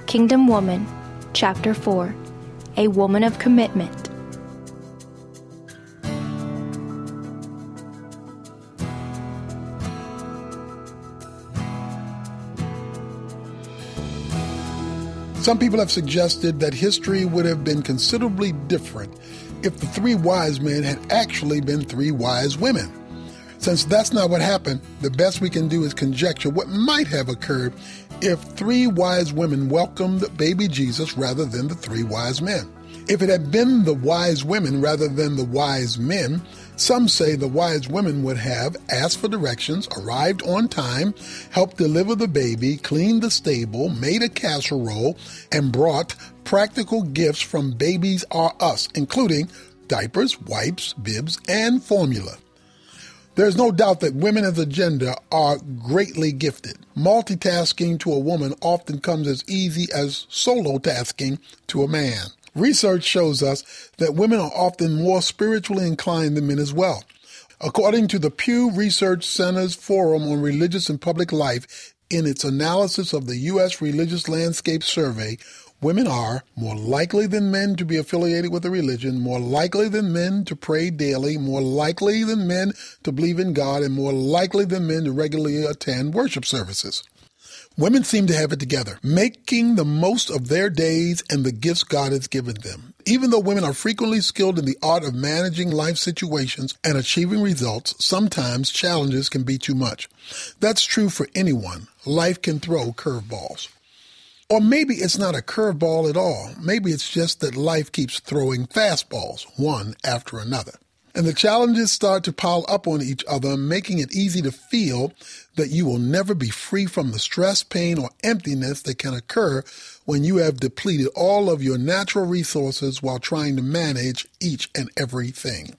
Kingdom Woman, Chapter 4, A Woman of Commitment. Some people have suggested that history would have been considerably different if the three wise men had actually been three wise women. Since that's not what happened, the best we can do is conjecture what might have occurred if three wise women welcomed baby Jesus rather than the three wise men. If it had been the wise women rather than the wise men, some say the wise women would have asked for directions, arrived on time, helped deliver the baby, cleaned the stable, made a casserole, and brought practical gifts from Babies R Us, including diapers, wipes, bibs, and formula. There's no doubt that women as a gender are greatly gifted. Multitasking to a woman often comes as easy as solo tasking to a man. Research shows us that women are often more spiritually inclined than men as well. According to the Pew Research Center's Forum on Religious and Public Life, in its analysis of the U.S. Religious Landscape Survey, women are more likely than men to be affiliated with a religion, more likely than men to pray daily, more likely than men to believe in God, and more likely than men to regularly attend worship services. Women seem to have it together, making the most of their days and the gifts God has given them. Even though women are frequently skilled in the art of managing life situations and achieving results, sometimes challenges can be too much. That's true for anyone. Life can throw curveballs. Or maybe it's not a curveball at all. Maybe it's just that life keeps throwing fastballs, one after another. And the challenges start to pile up on each other, making it easy to feel that you will never be free from the stress, pain, or emptiness that can occur when you have depleted all of your natural resources while trying to manage each and everything.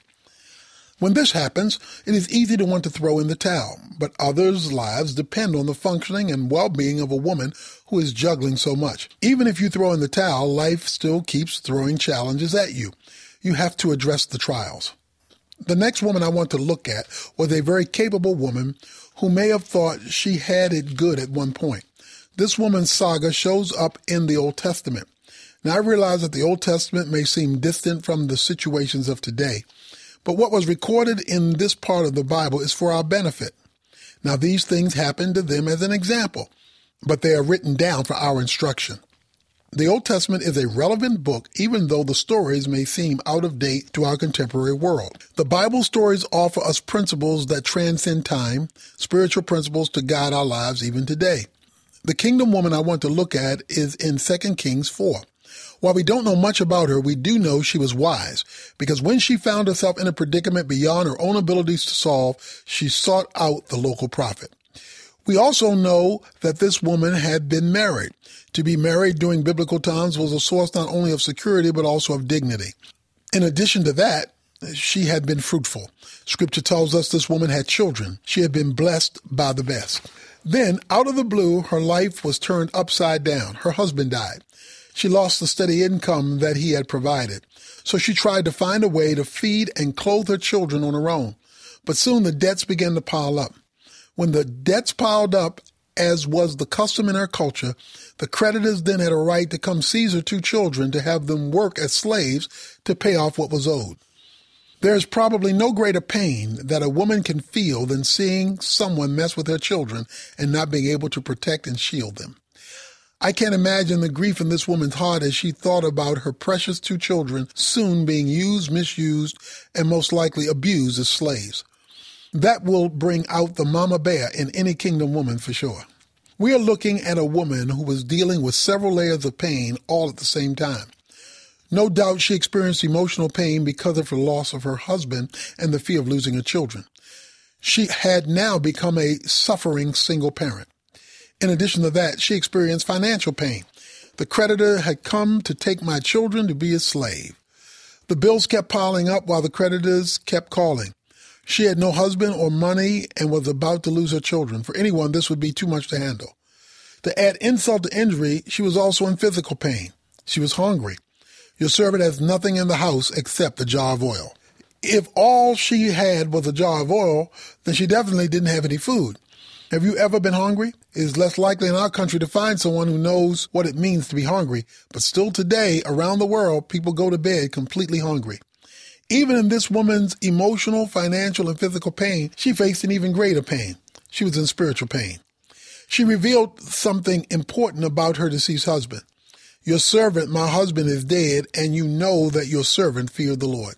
When this happens, it is easy to want to throw in the towel, but others' lives depend on the functioning and well-being of a woman who is juggling so much. Even if you throw in the towel, life still keeps throwing challenges at you. You have to address the trials. The next woman I want to look at was a very capable woman who may have thought she had it good at one point. This woman's saga shows up in the Old Testament. Now, I realize that the Old Testament may seem distant from the situations of today, but what was recorded in this part of the Bible is for our benefit. Now, these things happened to them as an example, but they are written down for our instruction. The Old Testament is a relevant book, even though the stories may seem out of date to our contemporary world. The Bible stories offer us principles that transcend time, spiritual principles to guide our lives even today. The kingdom woman I want to look at is in 2 Kings 4. While we don't know much about her, we do know she was wise, because when she found herself in a predicament beyond her own abilities to solve, she sought out the local prophet. We also know that this woman had been married. To be married during biblical times was a source not only of security, but also of dignity. In addition to that, she had been fruitful. Scripture tells us this woman had children. She had been blessed by the best. Then, out of the blue, her life was turned upside down. Her husband died. She lost the steady income that he had provided. So she tried to find a way to feed and clothe her children on her own. But soon the debts began to pile up. When the debts piled up, as was the custom in her culture, the creditors then had a right to come seize her two children to have them work as slaves to pay off what was owed. There is probably no greater pain that a woman can feel than seeing someone mess with her children and not being able to protect and shield them. I can't imagine the grief in this woman's heart as she thought about her precious two children soon being used, misused, and most likely abused as slaves. That will bring out the mama bear in any kingdom woman for sure. We are looking at a woman who was dealing with several layers of pain all at the same time. No doubt she experienced emotional pain because of the loss of her husband and the fear of losing her children. She had now become a suffering single parent. In addition to that, she experienced financial pain. The creditor had come to take my children to be his slave. The bills kept piling up while the creditors kept calling. She had no husband or money and was about to lose her children. For anyone, this would be too much to handle. To add insult to injury, she was also in physical pain. She was hungry. Your servant has nothing in the house except a jar of oil. If all she had was a jar of oil, then she definitely didn't have any food. Have you ever been hungry? It is less likely in our country to find someone who knows what it means to be hungry, but still today, around the world, people go to bed completely hungry. Even in this woman's emotional, financial, and physical pain, she faced an even greater pain. She was in spiritual pain. She revealed something important about her deceased husband. Your servant, my husband, is dead, and you know that your servant feared the Lord.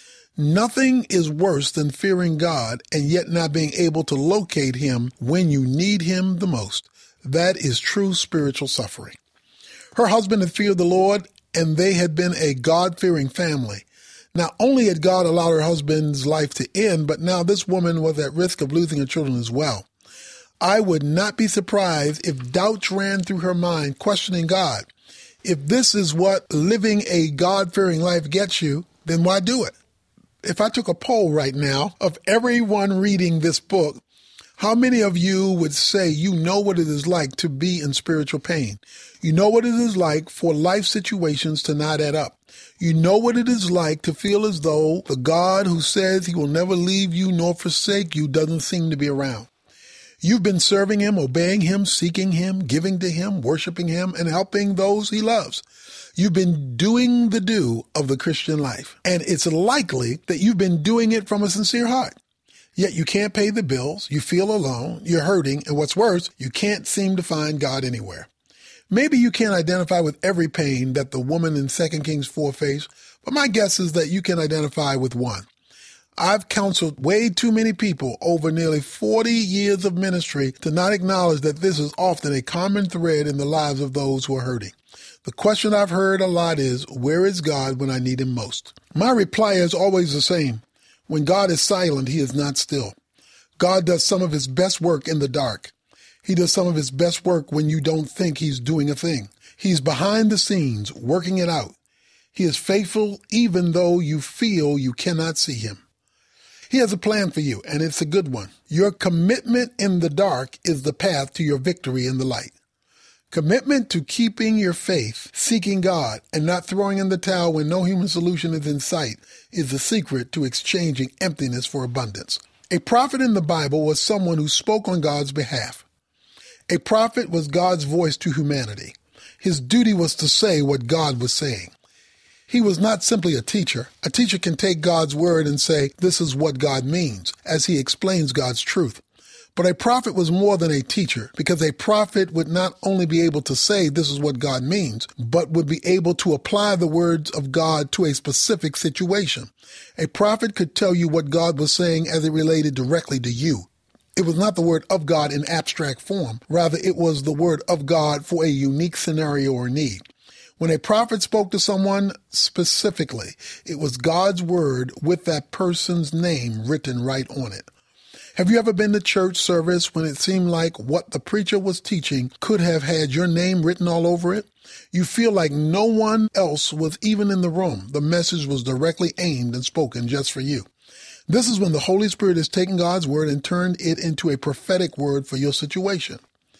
Nothing is worse than fearing God and yet not being able to locate him when you need him the most. That is true spiritual suffering. Her husband had feared the Lord, and they had been a God-fearing family. Not only had God allowed her husband's life to end, but now this woman was at risk of losing her children as well. I would not be surprised if doubts ran through her mind, questioning God. If this is what living a God-fearing life gets you, then why do it? If I took a poll right now of everyone reading this book, how many of you would say you know what it is like to be in spiritual pain? You know what it is like for life situations to not add up. You know what it is like to feel as though the God who says he will never leave you nor forsake you doesn't seem to be around. You've been serving him, obeying him, seeking him, giving to him, worshiping him, and helping those he loves. You've been doing the do of the Christian life, and it's likely that you've been doing it from a sincere heart. Yet you can't pay the bills, you feel alone, you're hurting, and what's worse, you can't seem to find God anywhere. Maybe you can't identify with every pain that the woman in 2 Kings 4 faced, but my guess is that you can identify with one. I've counseled way too many people over nearly 40 years of ministry to not acknowledge that this is often a common thread in the lives of those who are hurting. The question I've heard a lot is, where is God when I need him most? My reply is always the same. When God is silent, he is not still. God does some of his best work in the dark. He does some of his best work when you don't think he's doing a thing. He's behind the scenes, working it out. He is faithful even though you feel you cannot see him. He has a plan for you, and it's a good one. Your commitment in the dark is the path to your victory in the light. Commitment to keeping your faith, seeking God, and not throwing in the towel when no human solution is in sight is the secret to exchanging emptiness for abundance. A prophet in the Bible was someone who spoke on God's behalf. A prophet was God's voice to humanity. His duty was to say what God was saying. He was not simply a teacher. A teacher can take God's word and say, this is what God means, as he explains God's truth. But a prophet was more than a teacher, because a prophet would not only be able to say this is what God means, but would be able to apply the words of God to a specific situation. A prophet could tell you what God was saying as it related directly to you. It was not the word of God in abstract form. Rather, it was the word of God for a unique scenario or need. When a prophet spoke to someone specifically, it was God's word with that person's name written right on it. Have you ever been to church service when it seemed like what the preacher was teaching could have had your name written all over it? You feel like no one else was even in the room. The message was directly aimed and spoken just for you. This is when the Holy Spirit has taken God's word and turned it into a prophetic word for your situation.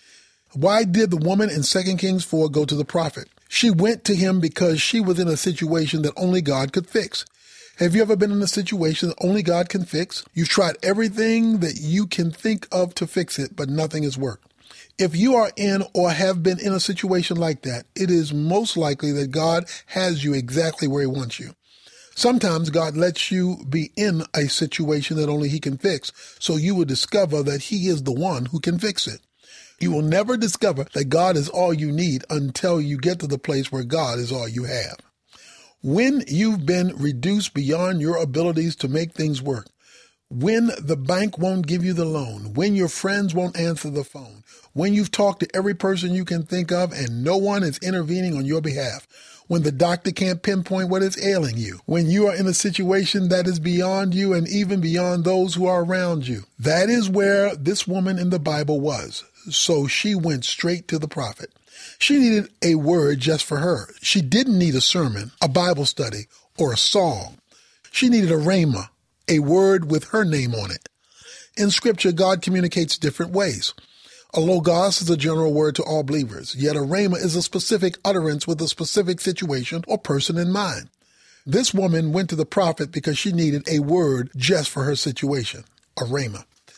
Why did the woman in 2 Kings 4 go to the prophet? She went to him because she was in a situation that only God could fix. Have you ever been in a situation that only God can fix? You've tried everything that you can think of to fix it, but nothing has worked. If you are in or have been in a situation like that, it is most likely that God has you exactly where he wants you. Sometimes God lets you be in a situation that only he can fix, so you will discover that he is the one who can fix it. You will never discover that God is all you need until you get to the place where God is all you have. When you've been reduced beyond your abilities to make things work, when the bank won't give you the loan, when your friends won't answer the phone, when you've talked to every person you can think of and no one is intervening on your behalf, when the doctor can't pinpoint what is ailing you, when you are in a situation that is beyond you and even beyond those who are around you. That is where this woman in the Bible was. So she went straight to the prophet. She needed a word just for her. She didn't need a sermon, a Bible study, or a song. She needed a rhema, a word with her name on it. In Scripture, God communicates different ways. A logos is a general word to all believers, yet a rhema is a specific utterance with a specific situation or person in mind. This woman went to the prophet because she needed a word just for her situation, a rhema.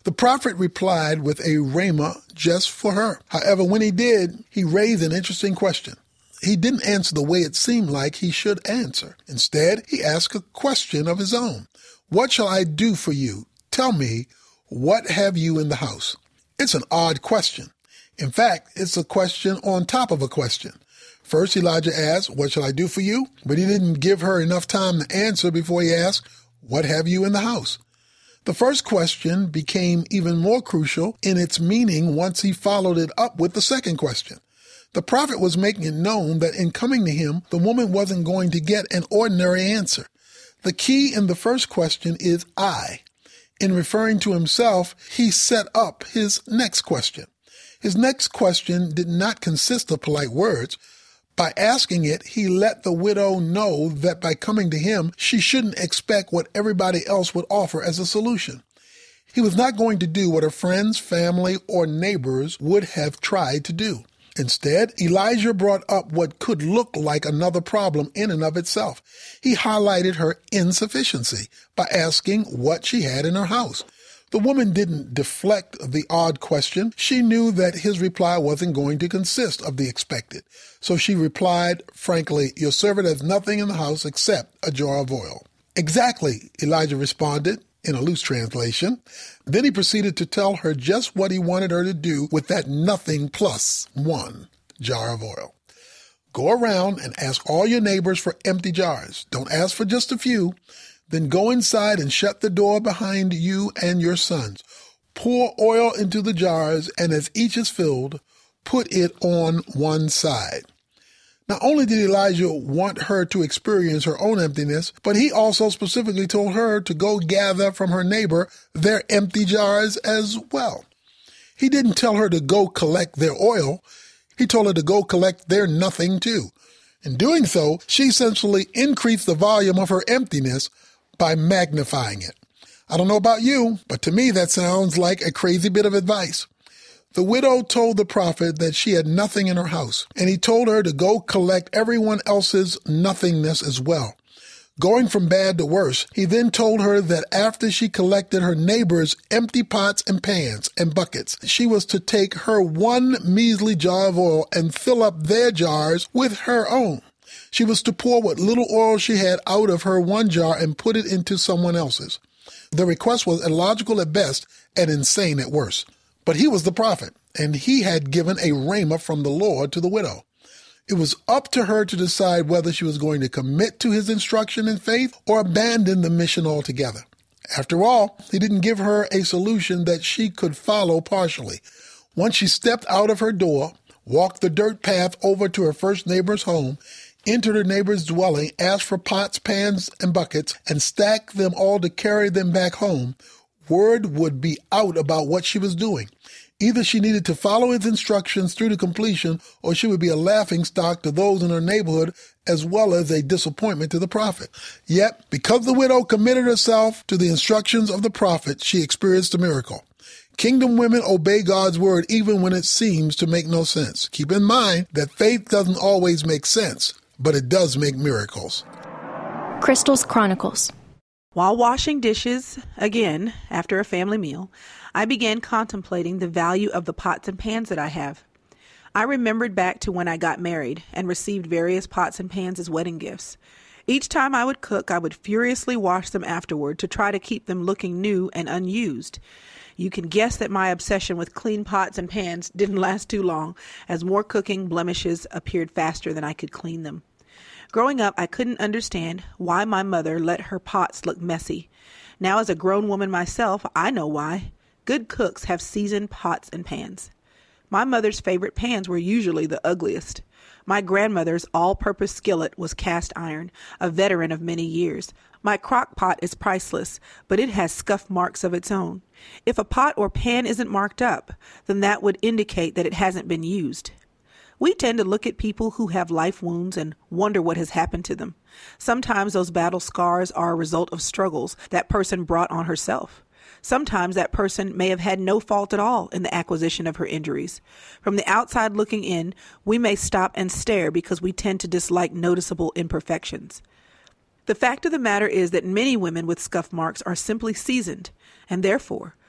The prophet replied with a rhema just for her. However, when he did, he raised an interesting question. He didn't answer the way it seemed like he should answer. Instead, he asked a question of his own. What shall I do for you? Tell me, what have you in the house? It's an odd question. In fact, it's a question on top of a question. First, Elijah asked, what shall I do for you? But he didn't give her enough time to answer before he asked, what have you in the house? The first question became even more crucial in its meaning once he followed it up with the second question. The prophet was making it known that in coming to him, the woman wasn't going to get an ordinary answer. The key in the first question is I. In referring to himself, he set up his next question. His next question did not consist of polite words. By asking it, he let the widow know that by coming to him, she shouldn't expect what everybody else would offer as a solution. He was not going to do what her friends, family, or neighbors would have tried to do. Instead, Elijah brought up what could look like another problem in and of itself. He highlighted her insufficiency by asking what she had in her house. The woman didn't deflect the odd question. She knew that his reply wasn't going to consist of the expected. So she replied, frankly, your servant has nothing in the house except a jar of oil. Exactly, Elijah responded, in a loose translation. Then he proceeded to tell her just what he wanted her to do with that nothing plus one jar of oil. Go around and ask all your neighbors for empty jars. Don't ask for just a few. Then go inside and shut the door behind you and your sons. Pour oil into the jars, and as each is filled, put it on one side. Not only did Elijah want her to experience her own emptiness, but he also specifically told her to go gather from her neighbor their empty jars as well. He didn't tell her to go collect their oil. He told her to go collect their nothing too. In doing so, she essentially increased the volume of her emptiness by magnifying it. I don't know about you, but to me that sounds like a crazy bit of advice. The widow told the prophet that she had nothing in her house, and he told her to go collect everyone else's nothingness as well. Going from bad to worse, he then told her that after she collected her neighbor's empty pots and pans and buckets, she was to take her one measly jar of oil and fill up their jars with her own. She was to pour what little oil she had out of her one jar and put it into someone else's. The request was illogical at best and insane at worst. But he was the prophet, and he had given a rhema from the Lord to the widow. It was up to her to decide whether she was going to commit to his instruction in faith or abandon the mission altogether. After all, he didn't give her a solution that she could follow partially. Once she stepped out of her door, walked the dirt path over to her first neighbor's home, entered her neighbor's dwelling, asked for pots, pans, and buckets, and stacked them all to carry them back home, word would be out about what she was doing. Either she needed to follow his instructions through to completion, or she would be a laughingstock to those in her neighborhood, as well as a disappointment to the prophet. Yet, because the widow committed herself to the instructions of the prophet, she experienced a miracle. Kingdom women obey God's word even when it seems to make no sense. Keep in mind that faith doesn't always make sense, but it does make miracles. Crystal's Chronicles. While washing dishes, again, after a family meal, I began contemplating the value of the pots and pans that I have. I remembered back to when I got married and received various pots and pans as wedding gifts. Each time I would cook, I would furiously wash them afterward to try to keep them looking new and unused. You can guess that my obsession with clean pots and pans didn't last too long, as more cooking blemishes appeared faster than I could clean them. Growing up, I couldn't understand why my mother let her pots look messy. Now, as a grown woman myself, I know why. Good cooks have seasoned pots and pans. My mother's favorite pans were usually the ugliest. My grandmother's all-purpose skillet was cast iron, a veteran of many years. My crock pot is priceless, but it has scuff marks of its own. If a pot or pan isn't marked up, then that would indicate that it hasn't been used. We tend to look at people who have life wounds and wonder what has happened to them. Sometimes those battle scars are a result of struggles that person brought on herself. Sometimes that person may have had no fault at all in the acquisition of her injuries. From the outside looking in, we may stop and stare because we tend to dislike noticeable imperfections. The fact of the matter is that many women with scuff marks are simply seasoned, and therefore,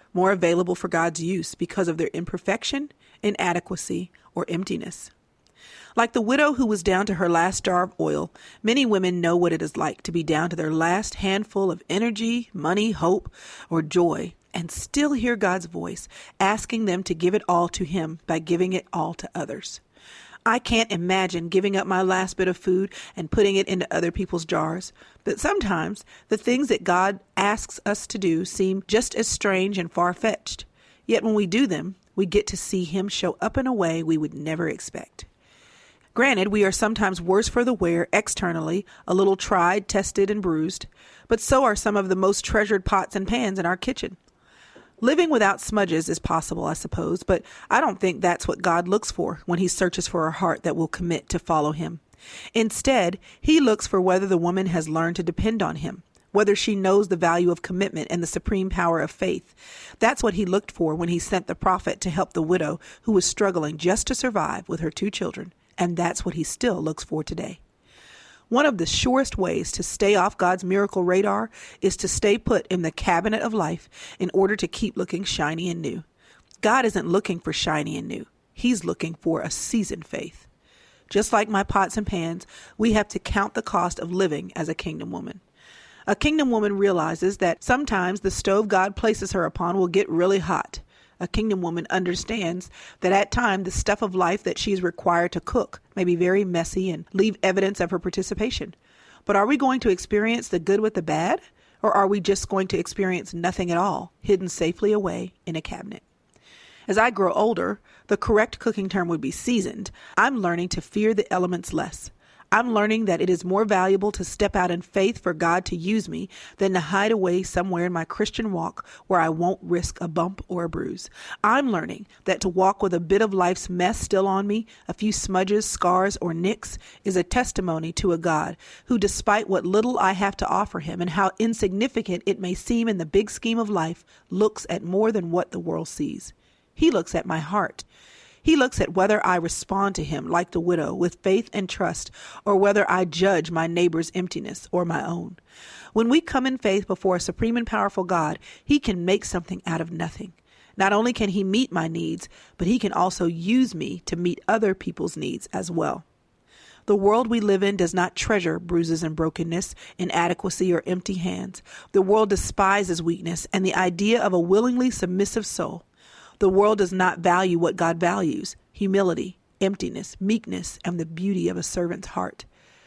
more available for God's use because of their imperfection, inadequacy, or emptiness. Like the widow who was down to her last jar of oil, many women know what it is like to be down to their last handful of energy, money, hope, or joy, and still hear God's voice asking them to give it all to Him by giving it all to others. I can't imagine giving up my last bit of food and putting it into other people's jars, but sometimes the things that God asks us to do seem just as strange and far-fetched. Yet when we do them, we get to see Him show up in a way we would never expect. Granted, we are sometimes worse for the wear externally, a little tried, tested, and bruised, but so are some of the most treasured pots and pans in our kitchen. Living without smudges is possible, I suppose, but I don't think that's what God looks for when He searches for a heart that will commit to follow Him. Instead, He looks for whether the woman has learned to depend on Him, whether she knows the value of commitment and the supreme power of faith. That's what He looked for when He sent the prophet to help the widow who was struggling just to survive with her 2 children. And that's what He still looks for today. One of the surest ways to stay off God's miracle radar is to stay put in the cabinet of life in order to keep looking shiny and new. God isn't looking for shiny and new. He's looking for a seasoned faith. Just like my pots and pans, we have to count the cost of living as a kingdom woman. A kingdom woman realizes that sometimes the stove God places her upon will get really hot. A kingdom woman understands that at times the stuff of life that she is required to cook may be very messy and leave evidence of her participation. But are we going to experience the good with the bad? Or are we just going to experience nothing at all, hidden safely away in a cabinet? As I grow older, the correct cooking term would be seasoned. I'm learning to fear the elements less. I'm learning that it is more valuable to step out in faith for God to use me than to hide away somewhere in my Christian walk where I won't risk a bump or a bruise. I'm learning that to walk with a bit of life's mess still on me, a few smudges, scars, or nicks, is a testimony to a God who, despite what little I have to offer Him and how insignificant it may seem in the big scheme of life, looks at more than what the world sees. He looks at my heart. He looks at whether I respond to Him like the widow with faith and trust, or whether I judge my neighbor's emptiness or my own. When we come in faith before a supreme and powerful God, He can make something out of nothing. Not only can He meet my needs, but He can also use me to meet other people's needs as well. The world we live in does not treasure bruises and brokenness, inadequacy, or empty hands. The world despises weakness and the idea of a willingly submissive soul. The world does not value what God values: humility, emptiness, meekness, and the beauty of a servant's heart.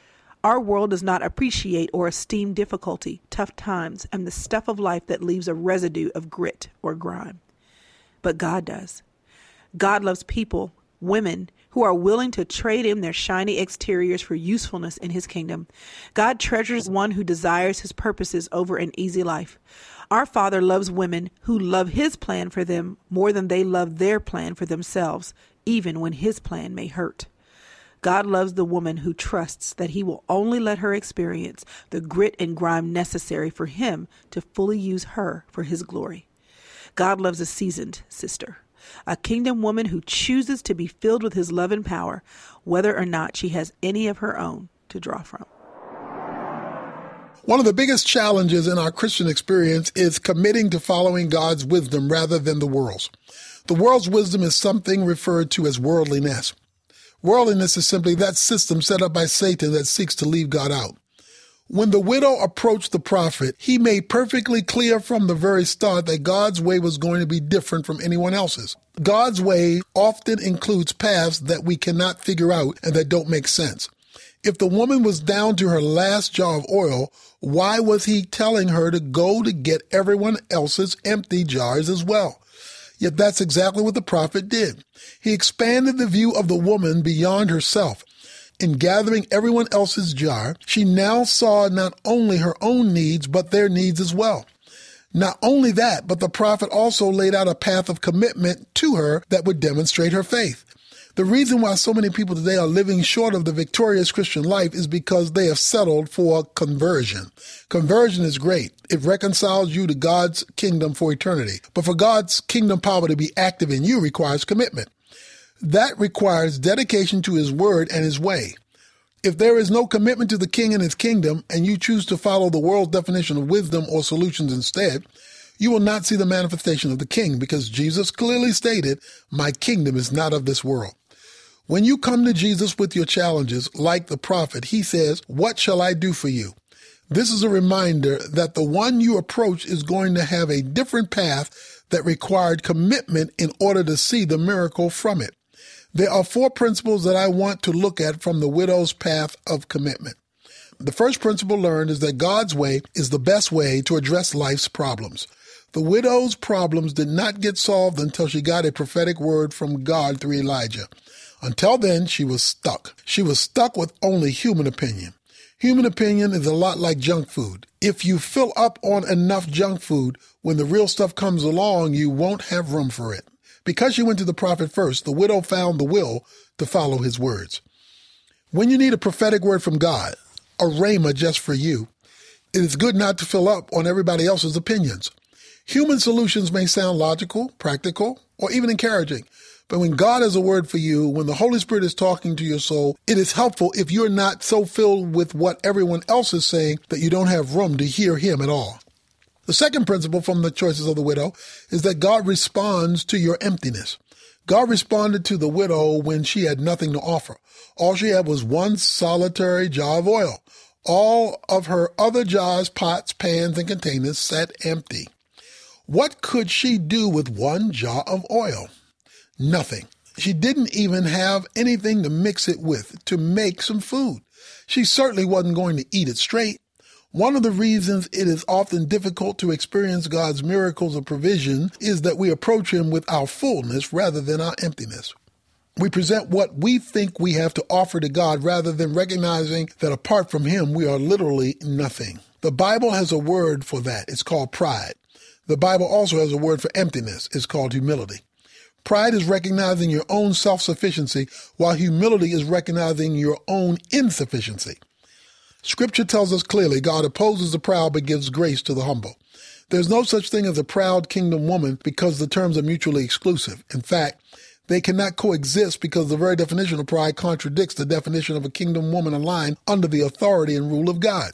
Our world does not appreciate or esteem difficulty, tough times, and the stuff of life that leaves a residue of grit or grime. But God does. God loves people, women, who are willing to trade in their shiny exteriors for usefulness in His kingdom. God treasures one who desires His purposes over an easy life. Our Father loves women who love His plan for them more than they love their plan for themselves, even when His plan may hurt. God loves the woman who trusts that He will only let her experience the grit and grime necessary for Him to fully use her for His glory. God loves a seasoned sister, a kingdom woman who chooses to be filled with His love and power, whether or not she has any of her own to draw from. One of the biggest challenges in our Christian experience is committing to following God's wisdom rather than the world's. The world's wisdom is something referred to as worldliness. Worldliness is simply that system set up by Satan that seeks to leave God out. When the widow approached the prophet, he made perfectly clear from the very start that God's way was going to be different from anyone else's. God's way often includes paths that we cannot figure out and that don't make sense. If the woman was down to her last jar of oil, why was He telling her to go to get everyone else's empty jars as well? Yet that's exactly what the prophet did. He expanded the view of the woman beyond herself. In gathering everyone else's jar, she now saw not only her own needs, but their needs as well. Not only that, but the prophet also laid out a path of commitment to her that would demonstrate her faith. The reason why so many people today are living short of the victorious Christian life is because they have settled for conversion. Conversion is great. It reconciles you to God's kingdom for eternity. But for God's kingdom power to be active in you requires commitment. That requires dedication to His word and His way. If there is no commitment to the King and His kingdom, and you choose to follow the world's definition of wisdom or solutions instead, you will not see the manifestation of the king, because Jesus clearly stated, my kingdom is not of this world. When you come to Jesus with your challenges, like the prophet, he says, what shall I do for you? This is a reminder that the one you approach is going to have a different path that required commitment in order to see the miracle from it. There are 4 principles that I want to look at from the widow's path of commitment. The first principle learned is that God's way is the best way to address life's problems. The widow's problems did not get solved until she got a prophetic word from God through Elijah. Until then, she was stuck. She was stuck with only human opinion. Human opinion is a lot like junk food. If you fill up on enough junk food, when the real stuff comes along, you won't have room for it. Because she went to the prophet first, the widow found the will to follow his words. When you need a prophetic word from God, a rhema just for you, it is good not to fill up on everybody else's opinions. Human solutions may sound logical, practical, or even encouraging. But when God has a word for you, when the Holy Spirit is talking to your soul, it is helpful if you're not so filled with what everyone else is saying that you don't have room to hear him at all. The second principle from the choices of the widow is that God responds to your emptiness. God responded to the widow when she had nothing to offer. All she had was one solitary jar of oil. All of her other jars, pots, pans, and containers sat empty. What could she do with one jar of oil? Nothing. She didn't even have anything to mix it with to make some food. She certainly wasn't going to eat it straight. One of the reasons it is often difficult to experience God's miracles of provision is that we approach him with our fullness rather than our emptiness. We present what we think we have to offer to God rather than recognizing that apart from him, we are literally nothing. The Bible has a word for that. It's called pride. The Bible also has a word for emptiness. It's called humility. Pride is recognizing your own self-sufficiency, while humility is recognizing your own insufficiency. Scripture tells us clearly God opposes the proud but gives grace to the humble. There's no such thing as a proud kingdom woman because the terms are mutually exclusive. In fact, they cannot coexist because the very definition of pride contradicts the definition of a kingdom woman aligned under the authority and rule of God.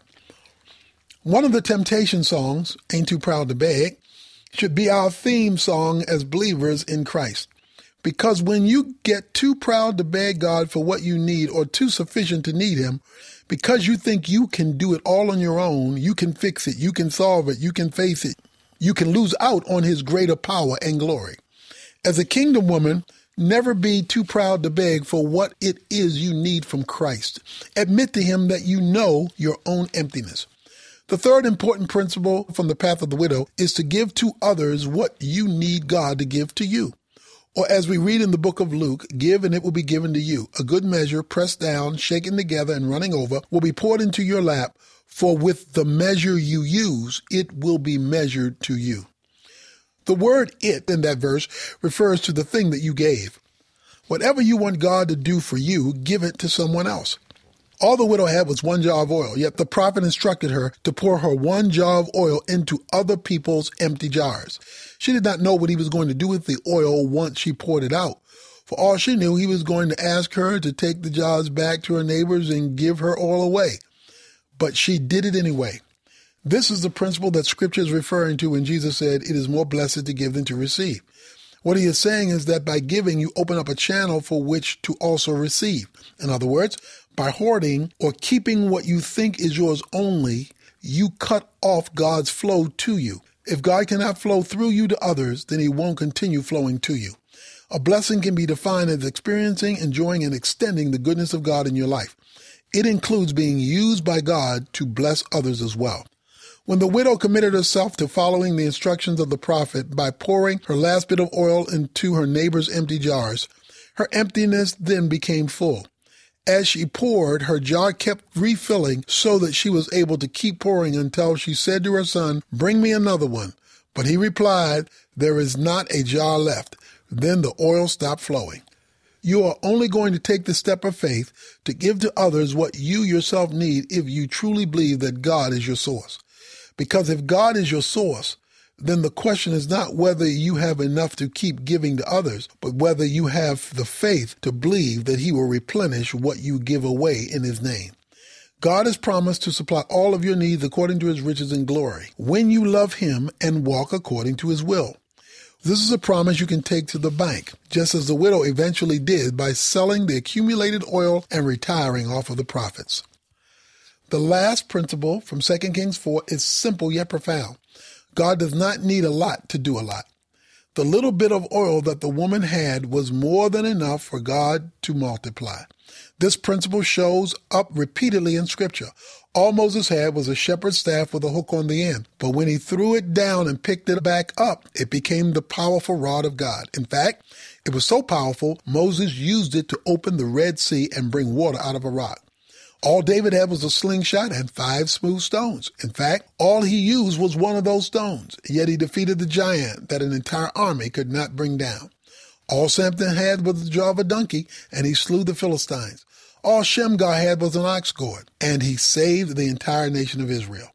One of the Temptation songs, Ain't Too Proud to Beg, should be our theme song as believers in Christ. Because when you get too proud to beg God for what you need or too sufficient to need him, because you think you can do it all on your own, you can fix it, you can solve it, you can face it, you can lose out on his greater power and glory. As a kingdom woman, never be too proud to beg for what it is you need from Christ. Admit to him that you know your own emptiness. The third important principle from the path of the widow is to give to others what you need God to give to you. Or as we read in the book of Luke, give and it will be given to you. A good measure, pressed down, shaken together, and running over, will be poured into your lap. For with the measure you use, it will be measured to you. The word it in that verse refers to the thing that you gave. Whatever you want God to do for you, give it to someone else. All the widow had was one jar of oil, yet the prophet instructed her to pour her one jar of oil into other people's empty jars. She did not know what he was going to do with the oil once she poured it out. For all she knew, he was going to ask her to take the jars back to her neighbors and give her oil away. But she did it anyway. This is the principle that Scripture is referring to when Jesus said, it is more blessed to give than to receive. What he is saying is that by giving, you open up a channel for which to also receive. In other words, by hoarding or keeping what you think is yours only, you cut off God's flow to you. If God cannot flow through you to others, then he won't continue flowing to you. A blessing can be defined as experiencing, enjoying, and extending the goodness of God in your life. It includes being used by God to bless others as well. When the widow committed herself to following the instructions of the prophet by pouring her last bit of oil into her neighbor's empty jars, her emptiness then became full. As she poured, her jar kept refilling so that she was able to keep pouring until she said to her son, bring me another one. But he replied, there is not a jar left. Then the oil stopped flowing. You are only going to take the step of faith to give to others what you yourself need if you truly believe that God is your source. Because if God is your source, then the question is not whether you have enough to keep giving to others, but whether you have the faith to believe that he will replenish what you give away in his name. God has promised to supply all of your needs according to his riches and glory when you love him and walk according to his will. This is a promise you can take to the bank, just as the widow eventually did by selling the accumulated oil and retiring off of the profits. The last principle from 2 Kings 4 is simple yet profound. God does not need a lot to do a lot. The little bit of oil that the woman had was more than enough for God to multiply. This principle shows up repeatedly in Scripture. All Moses had was a shepherd's staff with a hook on the end. But when he threw it down and picked it back up, it became the powerful rod of God. In fact, it was so powerful, Moses used it to open the Red Sea and bring water out of a rock. All David had was a slingshot and 5 smooth stones. In fact, all he used was one of those stones, yet he defeated the giant that an entire army could not bring down. All Samson had was the jaw of a donkey, and he slew the Philistines. All Shamgar had was an ox goad, and he saved the entire nation of Israel.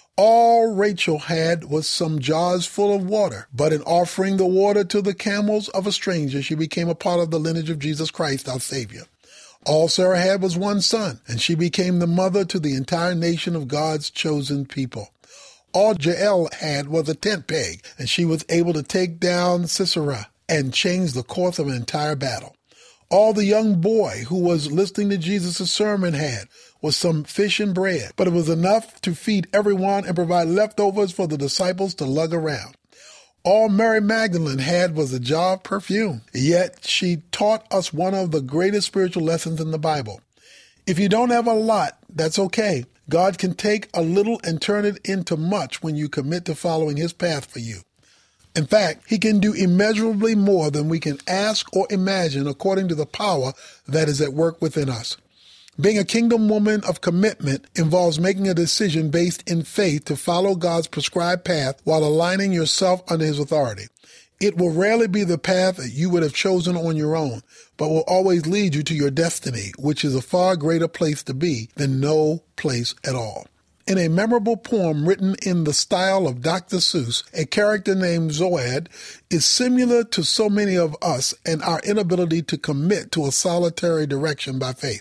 All Rachel had was some jars full of water, but in offering the water to the camels of a stranger, she became a part of the lineage of Jesus Christ, our Savior. All Sarah had was one son, and she became the mother to the entire nation of God's chosen people. All Jael had was a tent peg, and she was able to take down Sisera and change the course of an entire battle. All the young boy who was listening to Jesus' sermon had was some fish and bread, but it was enough to feed everyone and provide leftovers for the disciples to lug around. All Mary Magdalene had was a jar of perfume, yet she taught us one of the greatest spiritual lessons in the Bible. If you don't have a lot, that's okay. God can take a little and turn it into much when you commit to following his path for you. In fact, he can do immeasurably more than we can ask or imagine according to the power that is at work within us. Being a kingdom woman of commitment involves making a decision based in faith to follow God's prescribed path while aligning yourself under his authority. It will rarely be the path that you would have chosen on your own, but will always lead you to your destiny, which is a far greater place to be than no place at all. In a memorable poem written in the style of Dr. Seuss, a character named Zoad is similar to so many of us and our inability to commit to a solitary direction by faith.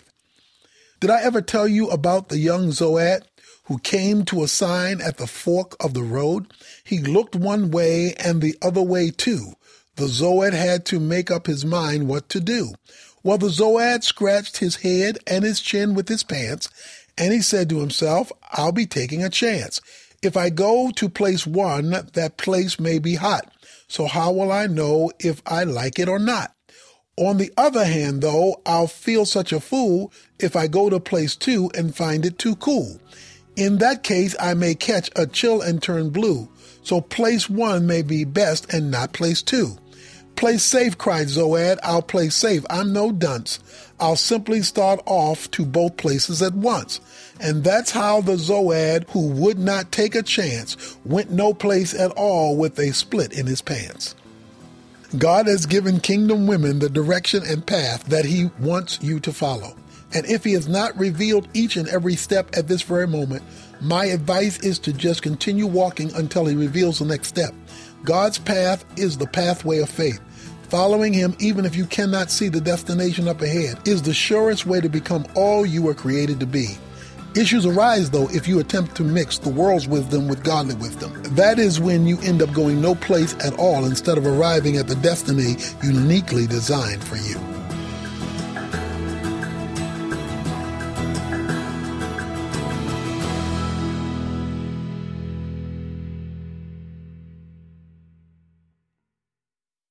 Did I ever tell you about the young Zoad who came to a sign at the fork of the road? He looked one way and the other way too. The Zoad had to make up his mind what to do. Well, the Zoad scratched his head and his chin with his pants, and he said to himself, I'll be taking a chance. If I go to place 1, that place may be hot. So how will I know if I like it or not? On the other hand, though, I'll feel such a fool if I go to place 2 and find it too cool. In that case, I may catch a chill and turn blue. So place 1 may be best and not place 2. Play safe, cried Zoad. I'll play safe. I'm no dunce. I'll simply start off to both places at once. And that's how the Zoad who would not take a chance went no place at all with a split in his pants. God has given kingdom women the direction and path that he wants you to follow. And if he has not revealed each and every step at this very moment, my advice is to just continue walking until he reveals the next step. God's path is the pathway of faith. Following him, even if you cannot see the destination up ahead, is the surest way to become all you were created to be. Issues arise, though, if you attempt to mix the world's wisdom with godly wisdom. That is when you end up going no place at all instead of arriving at the destiny uniquely designed for you.